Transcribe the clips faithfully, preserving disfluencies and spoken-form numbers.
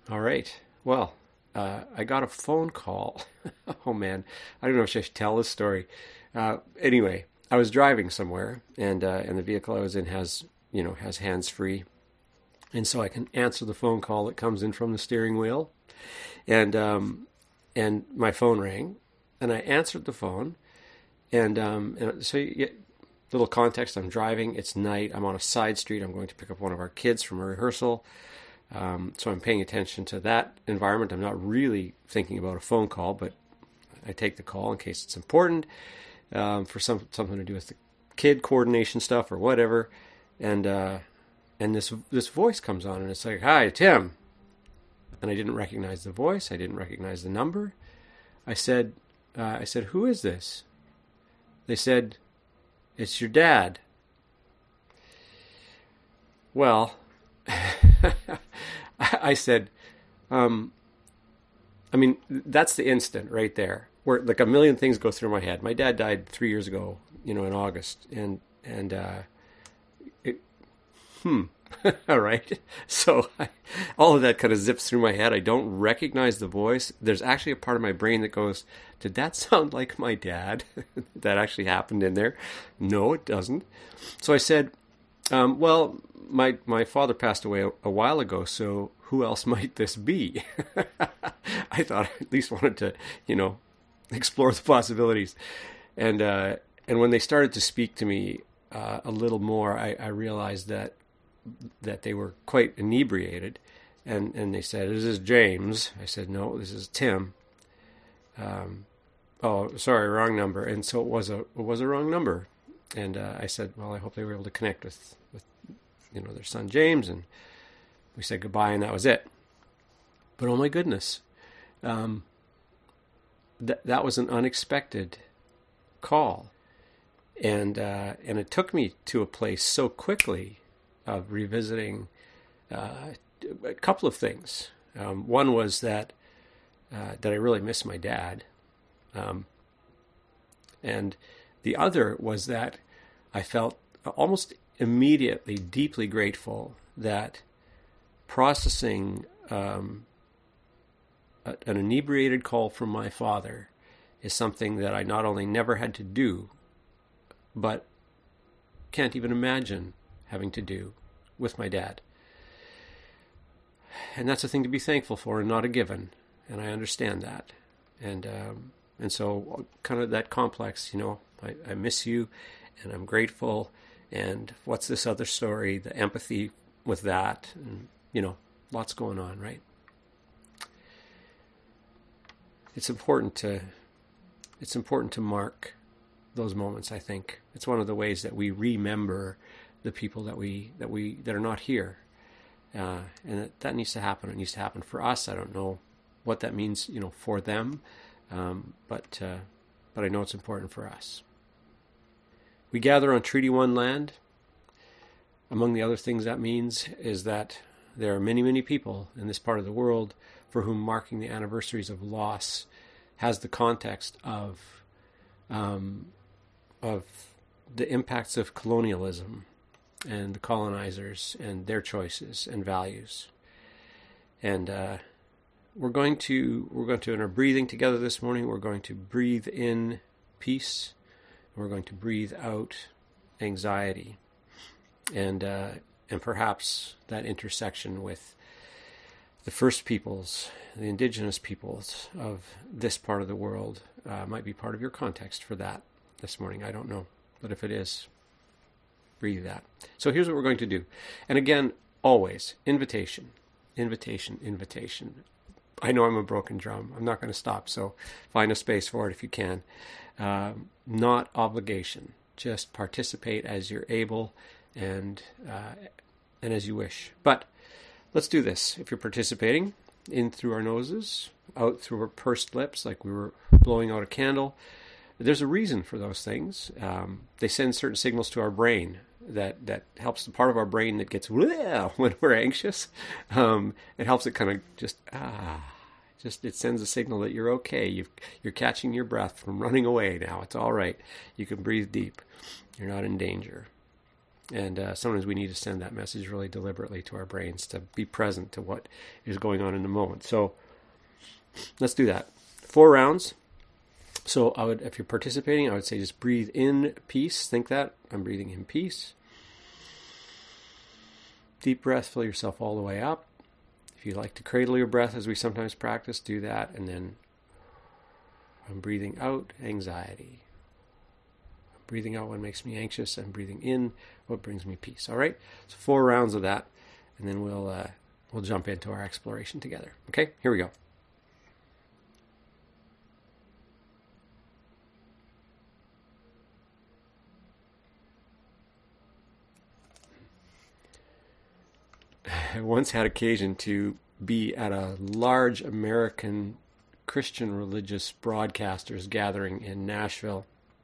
All right. Well, uh, I got a phone call. Oh man, I don't know if I should tell this story. Uh, anyway, I was driving somewhere, and uh, and the vehicle I was in has you know has hands free, and so I can answer the phone call that comes in from the steering wheel, and um, and my phone rang, and I answered the phone, and um, and so you get little context. I'm driving. It's night. I'm on a side street. I'm going to pick up one of our kids from a rehearsal. Um, so I'm paying attention to that environment. I'm not really thinking about a phone call, but I take the call in case it's important um, for some something to do with the kid coordination stuff or whatever. And uh, and this this voice comes on, and it's like, "Hi, Tim." And I didn't recognize the voice. I didn't recognize the number. I said, uh, "I said, who is this?" They said, "It's your dad." Well. I said, um, I mean, that's the instant right there where like a million things go through my head. My dad died three years ago, you know, in August, and and uh, it, hmm, all right. So I, all of that kind of zips through my head. I don't recognize the voice. There's actually a part of my brain that goes, "Did that sound like my dad?" That actually happened in there. No, it doesn't. So I said, um, well. My my father passed away a, a while ago, so who else might this be? I thought I at least wanted to, you know, explore the possibilities. And uh, and when they started to speak to me uh, a little more, I, I realized that that they were quite inebriated. And, and they said, "Is this James?" I said, "No, this is Tim." Um, oh, sorry, wrong number. And so it was a it was a wrong number. And uh, I said, "Well, I hope they were able to connect with with." you know, their son James, and we said goodbye, and that was it. But oh my goodness, um, that that was an unexpected call, and uh, and it took me to a place so quickly of revisiting uh, a couple of things. Um, one was that uh, that I really miss my dad, um, and the other was that I felt almost immediately deeply grateful that processing um, a, an inebriated call from my father is something that I not only never had to do, but can't even imagine having to do with my dad. And that's a thing to be thankful for and not a given. And I understand that. And um, and so kind of that complex, you know, I, I miss you and I'm grateful. And what's this other story, the empathy with that, and, you know, lots going on, right? It's important to, it's important to mark those moments, I think. It's one of the ways that we remember the people that we, that we, that are not here. Uh, and that, that needs to happen. It needs to happen for us. I don't know what that means, you know, for them. Um, but, uh, but I know it's important for us. We gather on Treaty One land. Among the other things that means is that there are many, many people in this part of the world for whom marking the anniversaries of loss has the context of um, of the impacts of colonialism and the colonizers and their choices and values. And uh, we're going to we're going to in our breathing together this morning, we're going to breathe in peace. We're going to breathe out anxiety, and uh, and perhaps that intersection with the first peoples, the indigenous peoples of this part of the world uh, might be part of your context for that this morning. I don't know, but if it is, breathe that. So here's what we're going to do. And again, always, invitation, invitation, invitation. I know I'm a broken drum. I'm not going to stop, so find a space for it if you can. Uh, not obligation. Just participate as you're able and uh, and as you wish. But let's do this. If you're participating, in through our noses, out through our pursed lips, like we were blowing out a candle. There's a reason for those things. Um, they send certain signals to our brain that, that helps the part of our brain that gets when we're anxious. Um, it helps it kind of just ah. Just it sends a signal that you're okay. You've, you're catching your breath from running away now. It's all right. You can breathe deep. You're not in danger. And uh, sometimes we need to send that message really deliberately to our brains to be present to what is going on in the moment. So let's do that. Four rounds. So I would, if you're participating, I would say just breathe in peace. Think that. I'm breathing in peace. Deep breath, fill yourself all the way up. If you like to cradle your breath, as we sometimes practice, do that. And then I'm breathing out anxiety. I'm breathing out what makes me anxious. I'm breathing in what brings me peace. All right? So four rounds of that, and then we'll uh, we'll jump into our exploration together. Okay? Here we go. I once had occasion to be at a large American Christian religious broadcasters gathering in Nashville.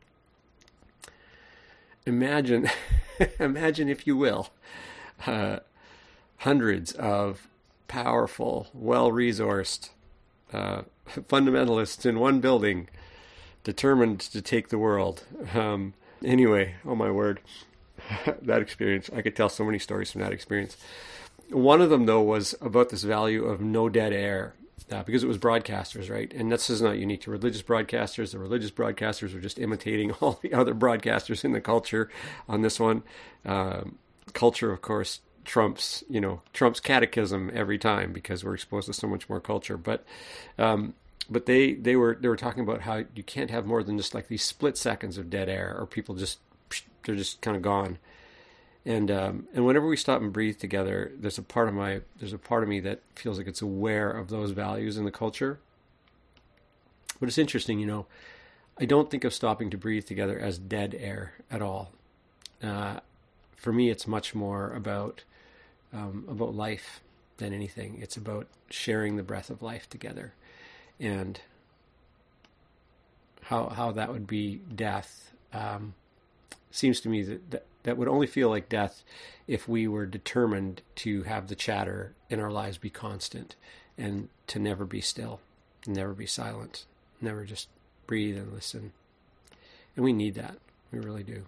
Imagine, imagine if you will, uh, hundreds of powerful, well-resourced uh, fundamentalists in one building, determined to take the world. Um, anyway, oh my word, that experience, I could tell so many stories from that experience. One of them, though, was about this value of no dead air, uh, because it was broadcasters, right? And this is not unique to religious broadcasters. The religious broadcasters were just imitating all the other broadcasters in the culture on this one. Uh, culture, of course, trumps, you know, trumps catechism every time because we're exposed to so much more culture. But, um, but they they were they were talking about how you can't have more than just like these split seconds of dead air, or people just they're just kind of gone. And um, and whenever we stop and breathe together, there's a part of my there's a part of me that feels like it's aware of those values in the culture. But it's interesting, you know, I don't think of stopping to breathe together as dead air at all. Uh, for me, it's much more about um, about life than anything. It's about sharing the breath of life together, and how how that would be death. Um, seems to me that, that that would only feel like death if we were determined to have the chatter in our lives be constant and to never be still, never be silent, never just breathe and listen. And we need that. We really do.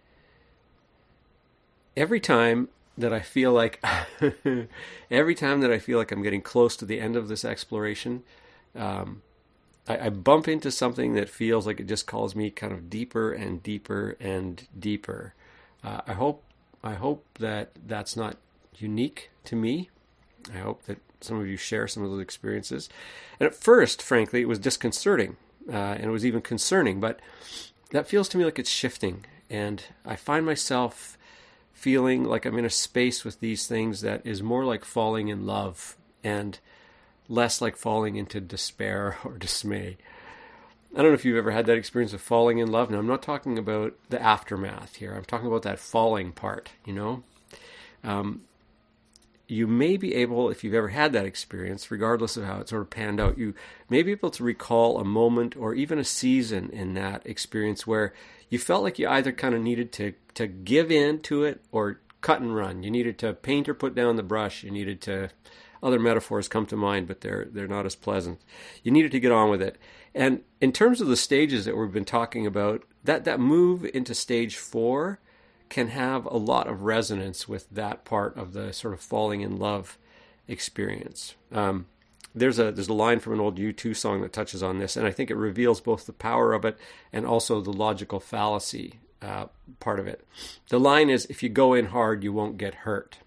Every time that I feel like, every time that I feel like I'm getting close to the end of this exploration, um, I, I bump into something that feels like it just calls me kind of deeper and deeper and deeper. Uh, I hope I hope that that's not unique to me. I hope that some of you share some of those experiences. And at first, frankly, it was disconcerting, uh, and it was even concerning. But that feels to me like it's shifting, and I find myself feeling like I'm in a space with these things that is more like falling in love and less like falling into despair or dismay. I don't know if you've ever had that experience of falling in love. Now, I'm not talking about the aftermath here. I'm talking about that falling part, you know. Um, you may be able, if you've ever had that experience, regardless of how it sort of panned out, you may be able to recall a moment or even a season in that experience where you felt like you either kind of needed to, to give in to it or cut and run. You needed to paint or put down the brush. You needed to... Other metaphors come to mind, but they're they're not as pleasant. You needed to get on with it. And in terms of the stages that we've been talking about, that, that move into stage four can have a lot of resonance with that part of the sort of falling in love experience. Um, there's a there's a line from an old U two song that touches on this, and I think it reveals both the power of it and also the logical fallacy uh, part of it. The line is, "If you go in hard, you won't get hurt."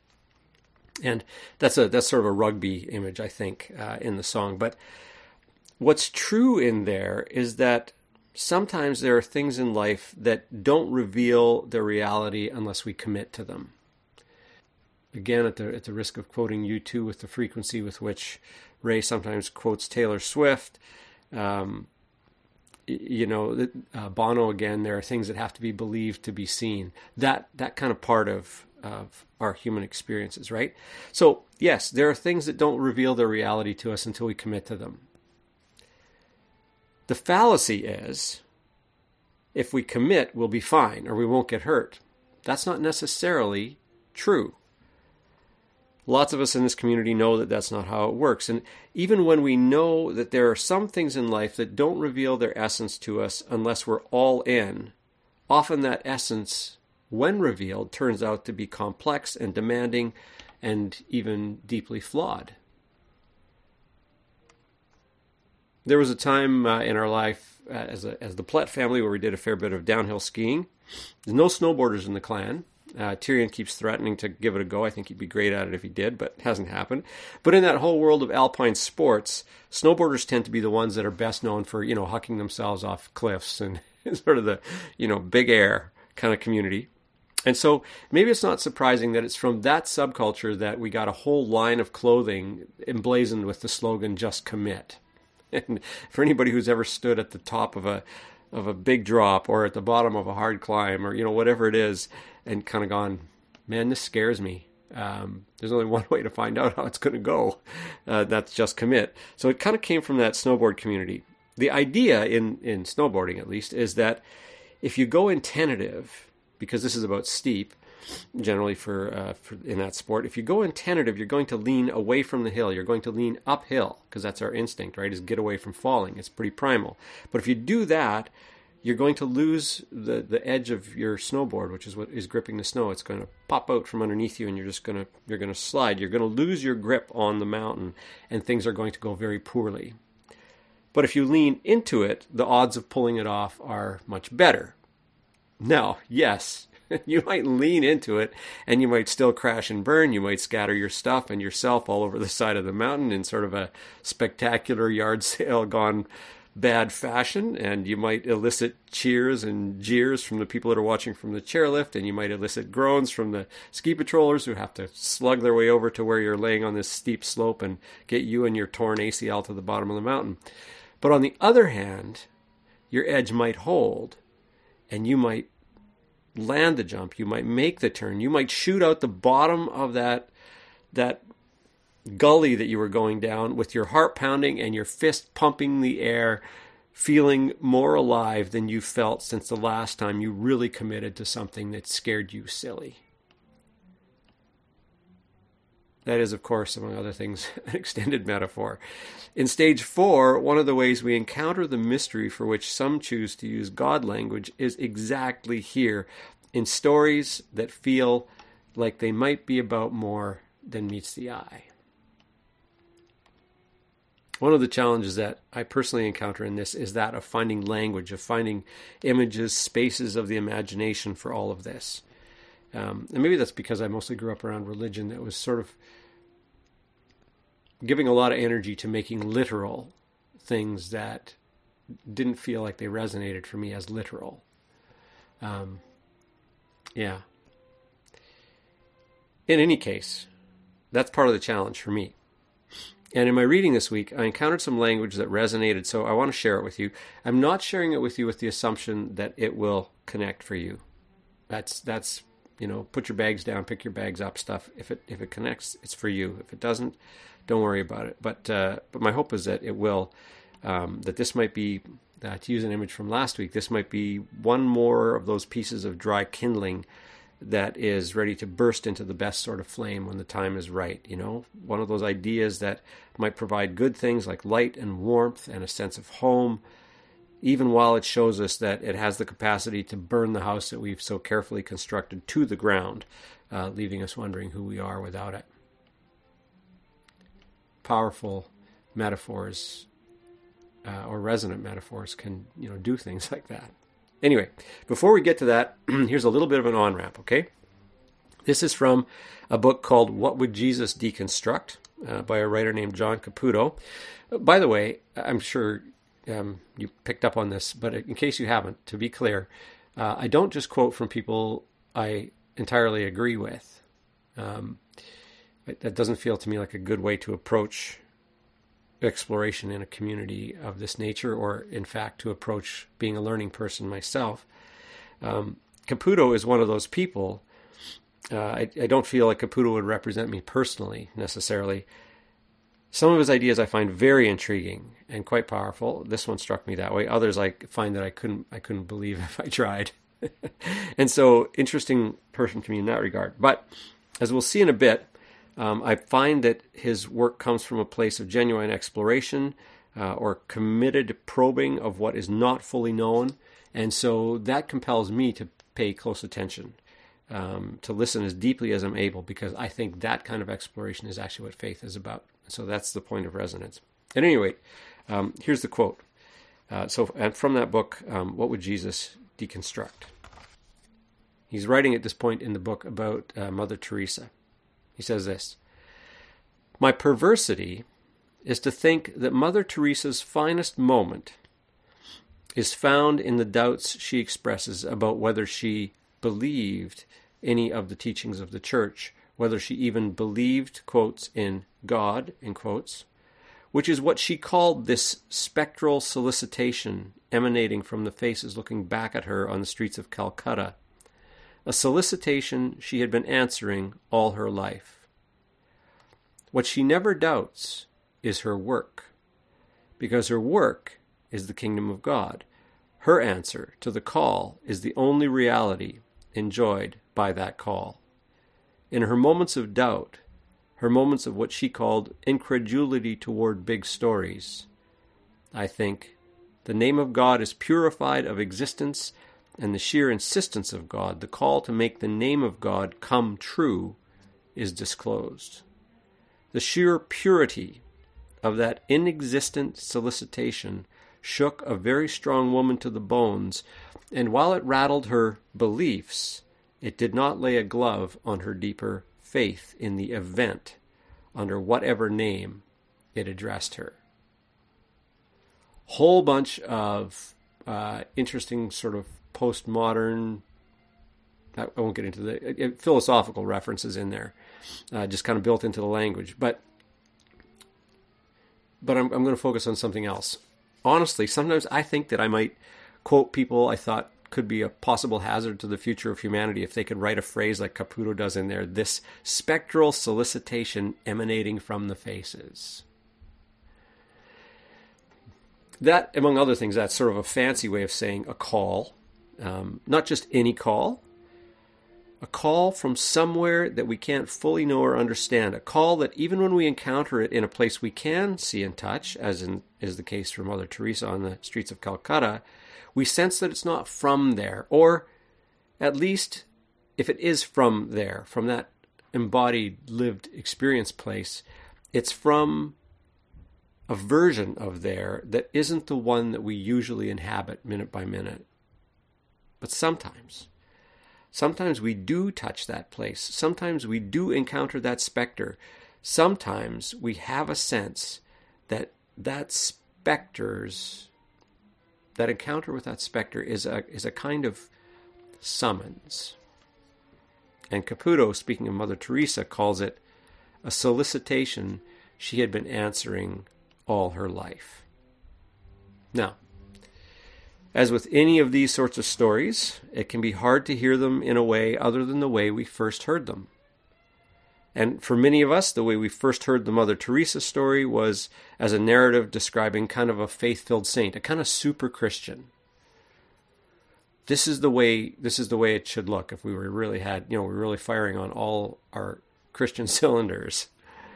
And that's a that's sort of a rugby image, I think, uh, in the song. But what's true in there is that sometimes there are things in life that don't reveal their reality unless we commit to them. Again, at the at the risk of quoting U two with the frequency with which Ray sometimes quotes Taylor Swift, um, you know, uh, Bono again, there are things that have to be believed to be seen. That that kind of part of of our human experiences, right? So, yes, there are things that don't reveal their reality to us until we commit to them. The fallacy is, if we commit, we'll be fine, or we won't get hurt. That's not necessarily true. Lots of us in this community know that that's not how it works. And even when we know that there are some things in life that don't reveal their essence to us unless we're all in, often that essence when revealed, turns out to be complex and demanding and even deeply flawed. There was a time uh, in our life uh, as a, as the Plett family where we did a fair bit of downhill skiing. There's no snowboarders in the clan. Uh, Tyrion keeps threatening to give it a go. I think he'd be great at it if he did, but it hasn't happened. But in that whole world of alpine sports, snowboarders tend to be the ones that are best known for, you know, hucking themselves off cliffs and sort of the, you know, big air kind of community. And so maybe it's not surprising that it's from that subculture that we got a whole line of clothing emblazoned with the slogan, "Just commit." And for anybody who's ever stood at the top of a of a big drop or at the bottom of a hard climb or, you know, whatever it is, and kind of gone, man, this scares me. Um, there's only one way to find out how it's going to go. Uh, that's just commit. So it kind of came from that snowboard community. The idea in, in snowboarding, at least, is that if you go in tentative, because this is about steep, generally for, uh, for in that sport, if you go in tentative, you're going to lean away from the hill. You're going to lean uphill, because that's our instinct, right, is get away from falling. It's pretty primal. But if you do that, you're going to lose the, the edge of your snowboard, which is what is gripping the snow. It's going to pop out from underneath you, and you're just going to you're going to slide. You're going to lose your grip on the mountain, and things are going to go very poorly. But if you lean into it, the odds of pulling it off are much better. Now, yes, you might lean into it, and you might still crash and burn. You might scatter your stuff and yourself all over the side of the mountain in sort of a spectacular yard sale gone bad fashion, and you might elicit cheers and jeers from the people that are watching from the chairlift, and you might elicit groans from the ski patrollers who have to slug their way over to where you're laying on this steep slope and get you and your torn A C L to the bottom of the mountain. But on the other hand, your edge might hold, and you might land the jump, you might make the turn, you might shoot out the bottom of that that gully that you were going down with your heart pounding and your fist pumping the air, feeling more alive than you felt since the last time you really committed to something that scared you silly. That is, of course, among other things, an extended metaphor. In stage four, one of the ways we encounter the mystery for which some choose to use God language is exactly here, in stories that feel like they might be about more than meets the eye. One of the challenges that I personally encounter in this is that of finding language, of finding images, spaces of the imagination for all of this. Um, and maybe that's because I mostly grew up around religion that was sort of giving a lot of energy to making literal things that didn't feel like they resonated for me as literal. Um, yeah. In any case, that's part of the challenge for me. And in my reading this week, I encountered some language that resonated, so I want to share it with you. I'm not sharing it with you with the assumption that it will connect for you. That's, that's you know, put your bags down, pick your bags up stuff. If it if it connects, it's for you. If it doesn't, don't worry about it. But uh, but my hope is that it will, um, that this might be, uh, to use an image from last week, this might be one more of those pieces of dry kindling that is ready to burst into the best sort of flame when the time is right, you know? One of those ideas that might provide good things like light and warmth and a sense of home, even while it shows us that it has the capacity to burn the house that we've so carefully constructed to the ground, uh, leaving us wondering who we are without it. Powerful metaphors uh, or resonant metaphors can, you know, do things like that. Anyway, before we get to that, here's a little bit of an on-ramp, okay? This is from a book called What Would Jesus Deconstruct? Uh, by a writer named John Caputo. By the way, I'm sure um, you picked up on this, but in case you haven't, to be clear, uh, I don't just quote from people I entirely agree with. Um, that doesn't feel to me like a good way to approach exploration in a community of this nature, or in fact to approach being a learning person myself. Um, Caputo is one of those people. Uh, I, I don't feel like Caputo would represent me personally necessarily. Some of his ideas I find very intriguing and quite powerful. This one struck me that way. Others I find that I couldn't I couldn't believe if I tried. And so, interesting person to me in that regard. But as we'll see in a bit, Um, I find that his work comes from a place of genuine exploration uh, or committed probing of what is not fully known. And so that compels me to pay close attention. um, to listen as deeply as I'm able, because I think that kind of exploration is actually what faith is about. So that's the point of resonance. At any rate, um, here's the quote. Uh, so and from that book, um, What Would Jesus Deconstruct? He's writing at this point in the book about uh, Mother Teresa. He says this: "My perversity is to think that Mother Teresa's finest moment is found in the doubts she expresses about whether she believed any of the teachings of the Church, whether she even believed, quotes, in God, in quotes, which is what she called this spectral solicitation emanating from the faces looking back at her on the streets of Calcutta, a solicitation she had been answering all her life. What she never doubts is her work, because her work is the kingdom of God. Her answer to the call is the only reality enjoyed by that call. In her moments of doubt, her moments of what she called incredulity toward big stories, I think the name of God is purified of existence, and the sheer insistence of God, the call to make the name of God come true, is disclosed. The sheer purity of that inexistent solicitation shook a very strong woman to the bones, and while it rattled her beliefs, it did not lay a glove on her deeper faith in the event, under whatever name it addressed her." Whole bunch of uh, interesting sort of postmodern, I won't get into the uh, philosophical references in there, uh, just kind of built into the language. But but I'm, I'm going to focus on something else. Honestly, sometimes I think that I might quote people I thought could be a possible hazard to the future of humanity if they could write a phrase like Caputo does in there, this spectral solicitation emanating from the faces. That, among other things, that's sort of a fancy way of saying a call. Um, not just any call. A call from somewhere that we can't fully know or understand. A call that even when we encounter it in a place we can see and touch, as in, is the case for Mother Teresa on the streets of Calcutta, we sense that it's not from there. Or at least, if it is from there, from that embodied, lived experience place, it's from a version of there that isn't the one that we usually inhabit minute by minute. But sometimes, sometimes we do touch that place. Sometimes we do encounter that specter. Sometimes we have a sense that that specter's, that encounter with that specter is a is a kind of summons. And Caputo, speaking of Mother Teresa, calls it a solicitation she had been answering all her life. Now, as with any of these sorts of stories, it can be hard to hear them in a way other than the way we first heard them. And for many of us, the way we first heard the Mother Teresa story was as a narrative describing kind of a faith-filled saint, a kind of super Christian. This is the way, this is the way it should look if we were really had, you know, we were really firing on all our Christian cylinders.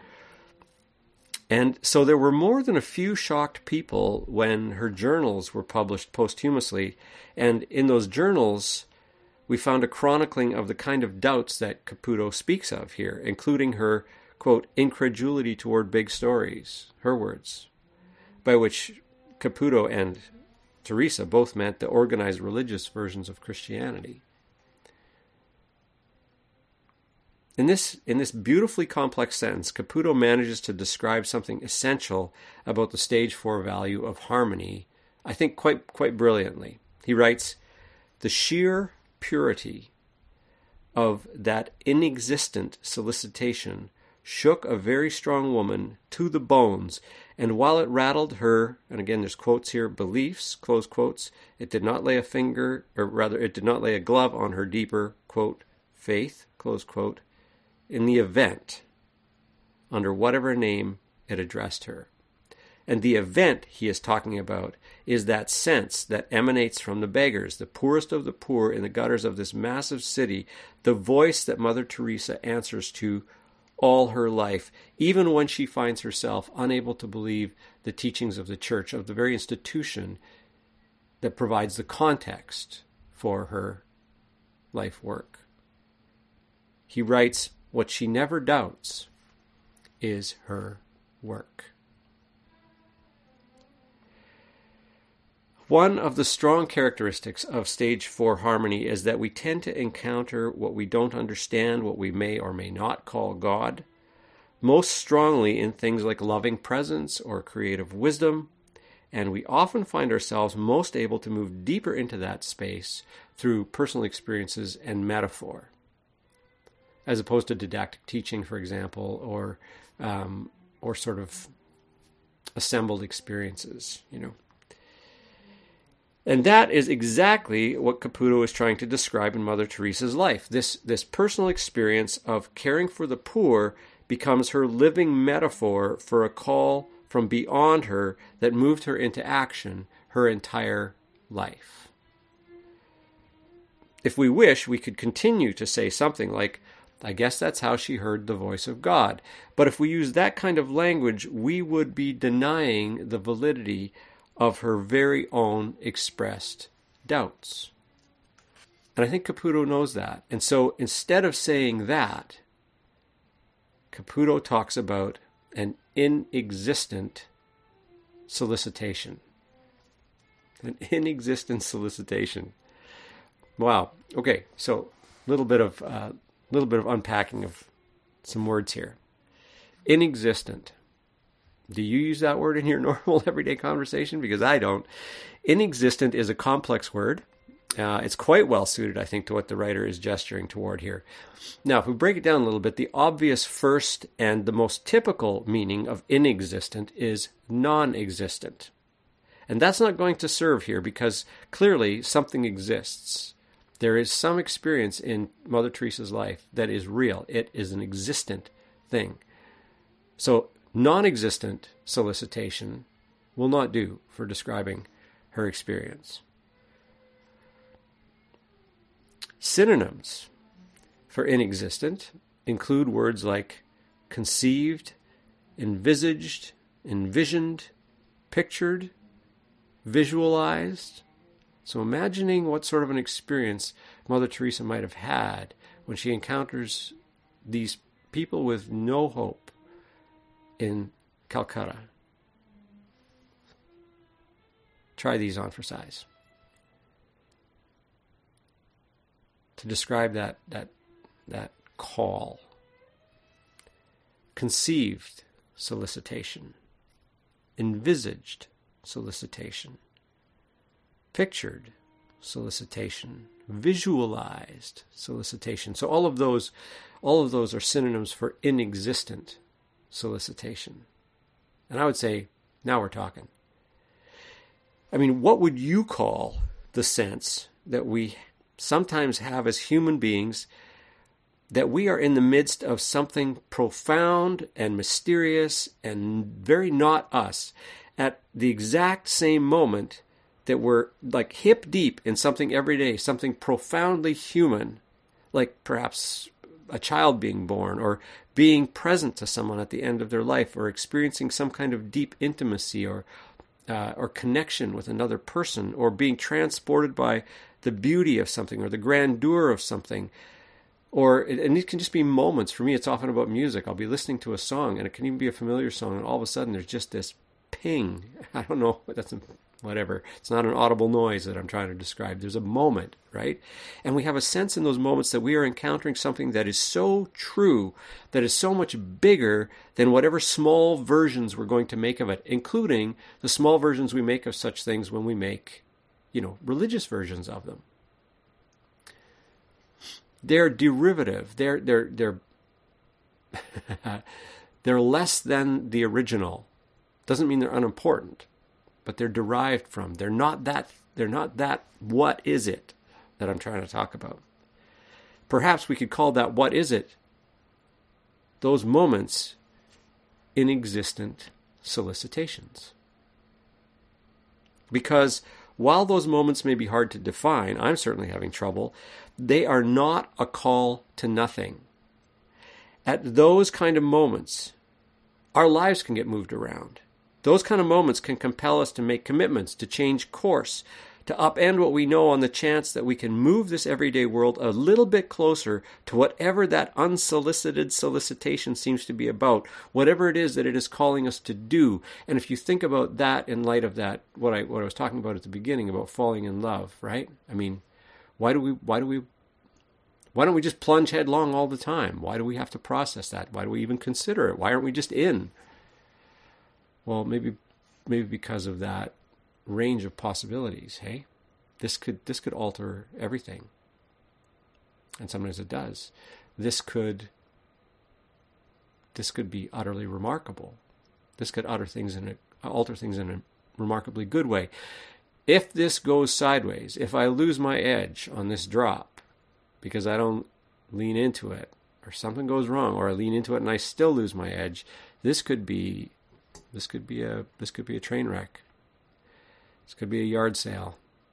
And so there were more than a few shocked people when her journals were published posthumously. And in those journals, we found a chronicling of the kind of doubts that Caputo speaks of here, including her, quote, incredulity toward big stories, her words, by which Caputo and Teresa both meant the organized religious versions of Christianity. In this, in this beautifully complex sentence, Caputo manages to describe something essential about the stage four value of harmony, I think quite, quite brilliantly. He writes, "The sheer purity of that inexistent solicitation shook a very strong woman to the bones, and while it rattled her," and again there's quotes here, "beliefs," close quotes, "it did not lay a finger, or rather it did not lay a glove on her deeper," quote, "faith," close quote, "in the event, under whatever name it addressed her." And the event he is talking about is that sense that emanates from the beggars, the poorest of the poor in the gutters of this massive city, the voice that Mother Teresa answers to all her life, even when she finds herself unable to believe the teachings of the Church, of the very institution that provides the context for her life work. He writes, what she never doubts is her work. One of the strong characteristics of stage four harmony is that we tend to encounter what we don't understand, what we may or may not call God, most strongly in things like loving presence or creative wisdom, and we often find ourselves most able to move deeper into that space through personal experiences and metaphor, as opposed to didactic teaching, for example, or um, or sort of assembled experiences, you know. And that is exactly what Caputo is trying to describe in Mother Teresa's life. This, this personal experience of caring for the poor becomes her living metaphor for a call from beyond her that moved her into action her entire life. If we wish, we could continue to say something like, I guess that's how she heard the voice of God. But if we use that kind of language, we would be denying the validity of her very own expressed doubts. And I think Caputo knows that. And so instead of saying that, Caputo talks about an inexistent solicitation. An inexistent solicitation. Wow. Okay, so a little bit of uh, little bit of unpacking of some words here. Inexistent. Do you use that word in your normal everyday conversation? Because I don't. Inexistent is a complex word. Uh, it's quite well suited, I think, to what the writer is gesturing toward here. Now, if we break it down a little bit, the obvious first and the most typical meaning of inexistent is non-existent. And that's not going to serve here because clearly something exists. There is some experience in Mother Teresa's life that is real. It is an existent thing. So non-existent solicitation will not do for describing her experience. Synonyms for inexistent include words like conceived, envisaged, envisioned, pictured, visualized. So imagining what sort of an experience Mother Teresa might have had when she encounters these people with no hope in Calcutta. Try these on for size. To describe that that that call. Conceived solicitation. Envisaged solicitation. Pictured solicitation. Visualized solicitation. So all of those all of those are synonyms for inexistent solicitation. And I would say, now we're talking. I mean, what would you call the sense that we sometimes have as human beings that we are in the midst of something profound and mysterious and very not us at the exact same moment that we're like hip deep in something every day, something profoundly human, like perhaps a child being born or being present to someone at the end of their life or experiencing some kind of deep intimacy or uh, or connection with another person or being transported by the beauty of something or the grandeur of something. Or, and it can just be moments. For me, it's often about music. I'll be listening to a song, and it can even be a familiar song, and all of a sudden there's just this ping. I don't know, that's a, whatever. It's not an audible noise that I'm trying to describe. There's a moment, right? And we have a sense in those moments that we are encountering something that is so true, that is so much bigger than whatever small versions we're going to make of it, including the small versions we make of such things when we make, you know, religious versions of them. They're derivative. They're they're they're they're less than the original. Doesn't mean they're unimportant, but they're derived from. They're not that. They're not that. What is it that I'm trying to talk about? Perhaps we could call that what is it? Those moments inexistent solicitations. Because while those moments may be hard to define, I'm certainly having trouble, they are not a call to nothing. At those kind of moments, our lives can get moved around. Those kind of moments can compel us to make commitments, to change course, to upend what we know on the chance that we can move this everyday world a little bit closer to whatever that unsolicited solicitation seems to be about, whatever it is that it is calling us to do. And if you think about that in light of that, what I what I was talking about at the beginning about falling in love, right? I mean, why do we why do we why don't we just plunge headlong all the time? Why do we have to process that? Why do we even consider it? Why aren't we just in? Well, maybe maybe because of that range of possibilities, hey? This could this could alter everything. And sometimes it does. This could this could be utterly remarkable. This could utter things in a, alter things in a remarkably good way. If this goes sideways, if I lose my edge on this drop because I don't lean into it, or something goes wrong, or I lean into it and I still lose my edge, this could be this could be a this could be a train wreck. This could be a yard sale.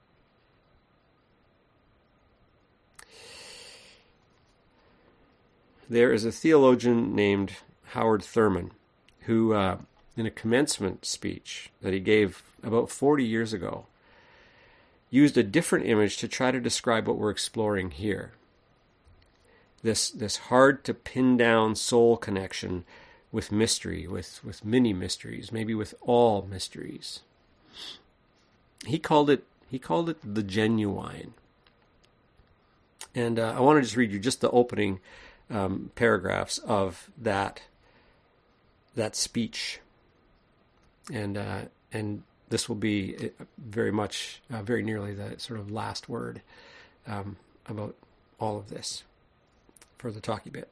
There is a theologian named Howard Thurman who, uh, in a commencement speech that he gave about forty years ago, used a different image to try to describe what we're exploring here. This this hard to pin down soul connection with mystery, with, with many mysteries, maybe with all mysteries. He called it he called it the genuine. And uh, I want to just read you just the opening um, paragraphs of that that speech, and uh, and this will be very much, uh, very nearly the sort of last word um, about all of this for the talkie bit.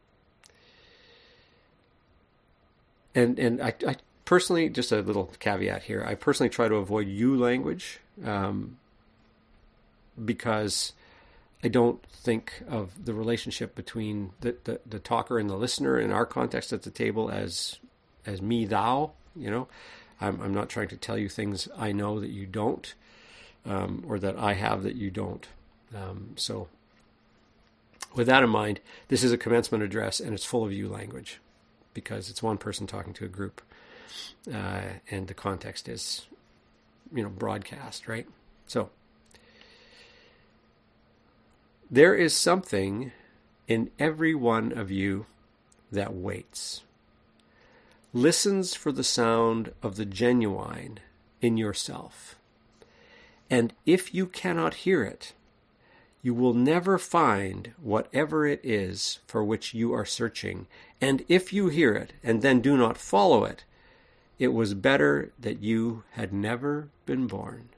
And and I, I personally, just a little caveat here, I personally try to avoid you language um, because I don't think of the relationship between the, the, the talker and the listener in our context at the table as as me, thou, you know. I'm, I'm not trying to tell you things I know that you don't, um, or that I have that you don't. Um, so with that in mind, this is a commencement address, and it's full of you language because it's one person talking to a group, uh, and the context is, you know, broadcast, right? So there is something in every one of you that waits, listens for the sound of the genuine in yourself. And if you cannot hear it, you will never find whatever it is for which you are searching. And if you hear it and then do not follow it, it was better that you had never been born.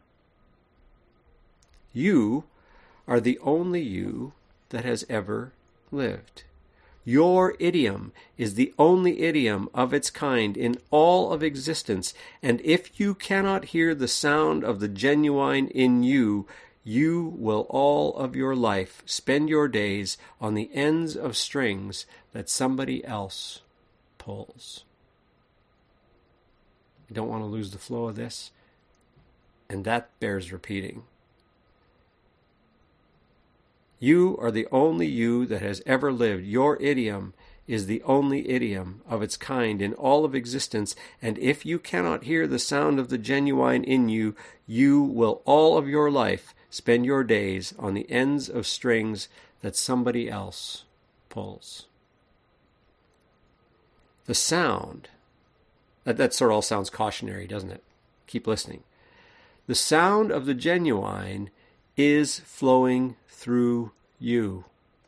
You are the only you that has ever lived. Your idiom is the only idiom of its kind in all of existence, and if you cannot hear the sound of the genuine in you, you will all of your life spend your days on the ends of strings that somebody else pulls. You don't want to lose the flow of this, and that bears repeating. You are the only you that has ever lived. Your idiom is the only idiom of its kind in all of existence, and if you cannot hear the sound of the genuine in you, you will all of your life spend your days on the ends of strings that somebody else pulls. The sound, that, that sort of all sounds cautionary, doesn't it? Keep listening. The sound of the genuine is flowing through you.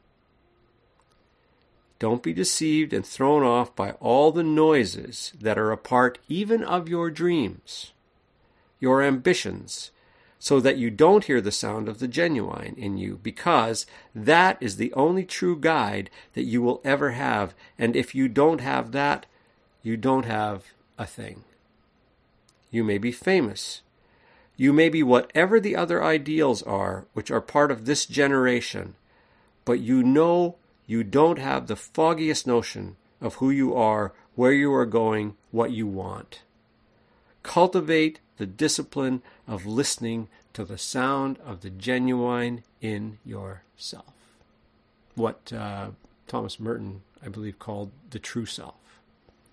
Don't be deceived and thrown off by all the noises that are a part even of your dreams, your ambitions, so that you don't hear the sound of the genuine in you, because that is the only true guide that you will ever have. And if you don't have that, you don't have a thing. You may be famous. You may be whatever the other ideals are, which are part of this generation, but you know you don't have the foggiest notion of who you are, where you are going, what you want. Cultivate the discipline of listening to the sound of the genuine in yourself. What uh, Thomas Merton, I believe, called the true self.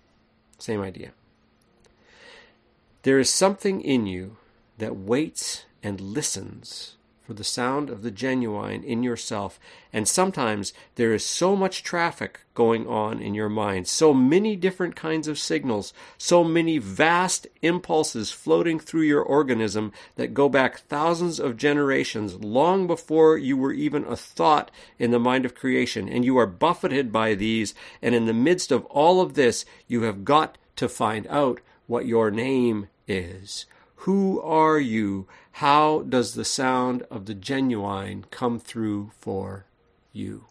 Same idea. There is something in you that waits and listens for the sound of the genuine in yourself. And sometimes there is so much traffic going on in your mind, so many different kinds of signals, so many vast impulses floating through your organism that go back thousands of generations, long before you were even a thought in the mind of creation. And you are buffeted by these, and in the midst of all of this, you have got to find out what your name is. Who are you? How does the sound of the genuine come through for you?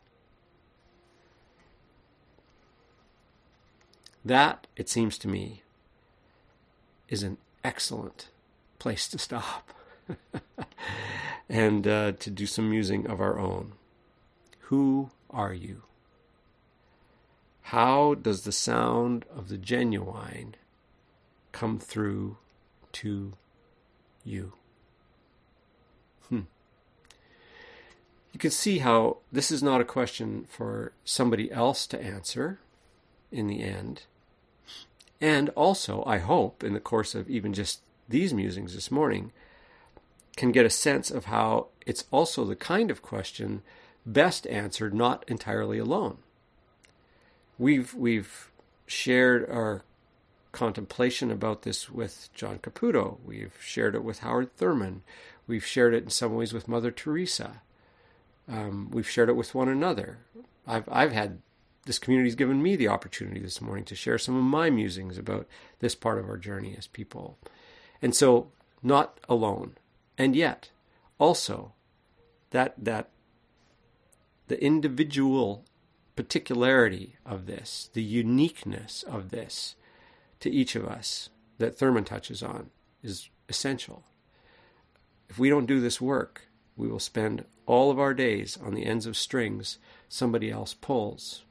That, it seems to me, is an excellent place to stop and uh, to do some musing of our own. Who are you? How does the sound of the genuine come through to you? Hmm. You can see how this is not a question for somebody else to answer in the end. And also, I hope, in the course of even just these musings this morning, can get a sense of how it's also the kind of question best answered not entirely alone. We've we've shared our contemplation about this with John Caputo. We've shared it with Howard Thurman. We've shared it in some ways with Mother Teresa. Um, we've shared it with one another. I've I've had this community's given me the opportunity this morning to share some of my musings about this part of our journey as people. And so, not alone. And yet, also, that that the individual particularity of this, the uniqueness of this to each of us that Thurman touches on is essential. If we don't do this work, we will spend all of our days on the ends of strings somebody else pulls.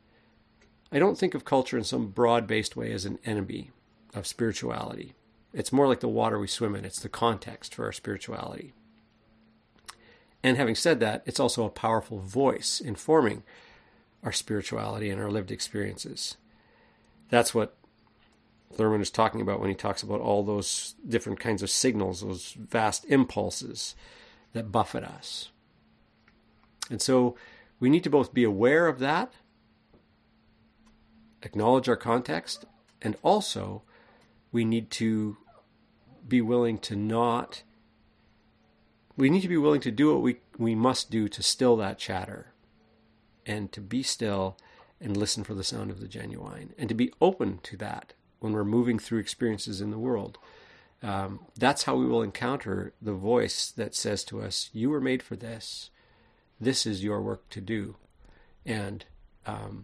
I don't think of culture in some broad-based way as an enemy of spirituality. It's more like the water we swim in. It's the context for our spirituality. And having said that, it's also a powerful voice informing our spirituality and our lived experiences. That's what Thurman is talking about when he talks about all those different kinds of signals, those vast impulses that buffet us. And so we need to both be aware of that, acknowledge our context, and also we need to be willing to not, we need to be willing to do what we, we must do to still that chatter, and to be still and listen for the sound of the genuine, and to be open to that when we're moving through experiences in the world. Um, that's how we will encounter the voice that says to us, you were made for this. This is your work to do. And um,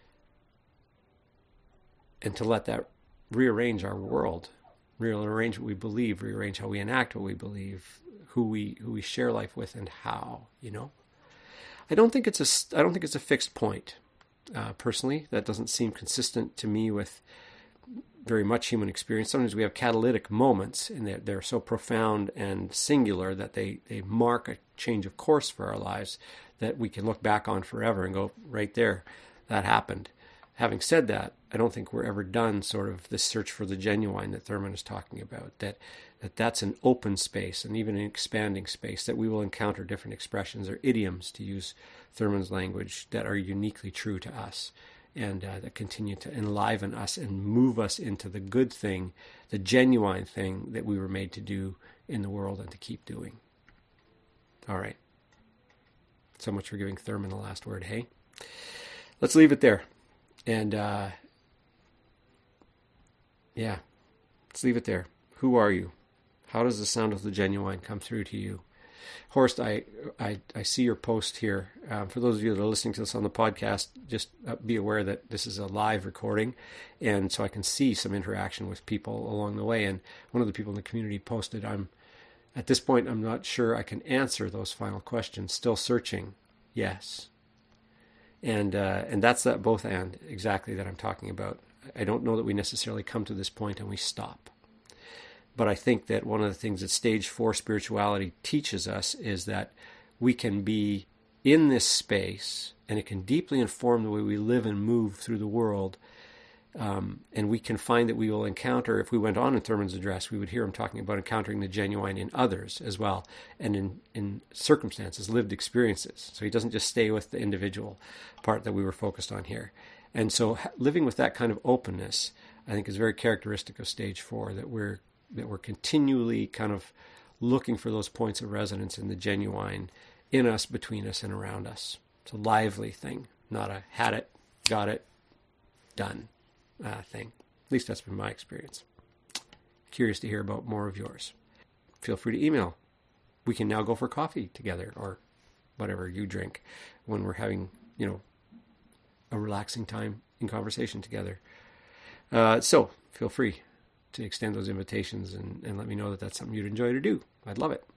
and to let that rearrange our world, rearrange what we believe, rearrange how we enact what we believe, who we who we share life with, and how, you know. I don't think it's a I don't think it's a fixed point. Uh, personally, that doesn't seem consistent to me with very much human experience. Sometimes we have catalytic moments, and they're, they're so profound and singular that they, they mark a change of course for our lives that we can look back on forever and go, right there, that happened. Having said that, I don't think we're ever done sort of this search for the genuine that Thurman is talking about, that, that that's an open space and even an expanding space, that we will encounter different expressions or idioms, to use Thurman's language, that are uniquely true to us, and uh, that continue to enliven us and move us into the good thing, the genuine thing that we were made to do in the world and to keep doing. All right. So much for giving Thurman the last word, hey? Let's leave it there. And, uh, yeah, let's leave it there. Who are you? How does the sound of the genuine come through to you? Horst, I, I, I see your post here. Um, for those of you that are listening to this on the podcast, just uh, be aware that this is a live recording, and so I can see some interaction with people along the way. And one of the people in the community posted, I'm, at this point, I'm not sure I can answer those final questions. Still searching. Yes. And uh, and that's that both and exactly that I'm talking about. I don't know that we necessarily come to this point and we stop. But I think that one of the things that stage four spirituality teaches us is that we can be in this space, and it can deeply inform the way we live and move through the world, Um, and we can find that we will encounter, if we went on in Thurman's address, we would hear him talking about encountering the genuine in others as well, and in, in circumstances, lived experiences. So he doesn't just stay with the individual part that we were focused on here. And so living with that kind of openness, I think, is very characteristic of stage four, that we're that we're continually kind of looking for those points of resonance in the genuine in us, between us, and around us. It's a lively thing, not a had it, got it, done uh, thing. At least that's been my experience. Curious to hear about more of yours. Feel free to email. We can now go for coffee together, or whatever you drink, when we're having, you know, a relaxing time in conversation together. Uh, so feel free to extend those invitations and, and let me know that that's something you'd enjoy to do. I'd love it.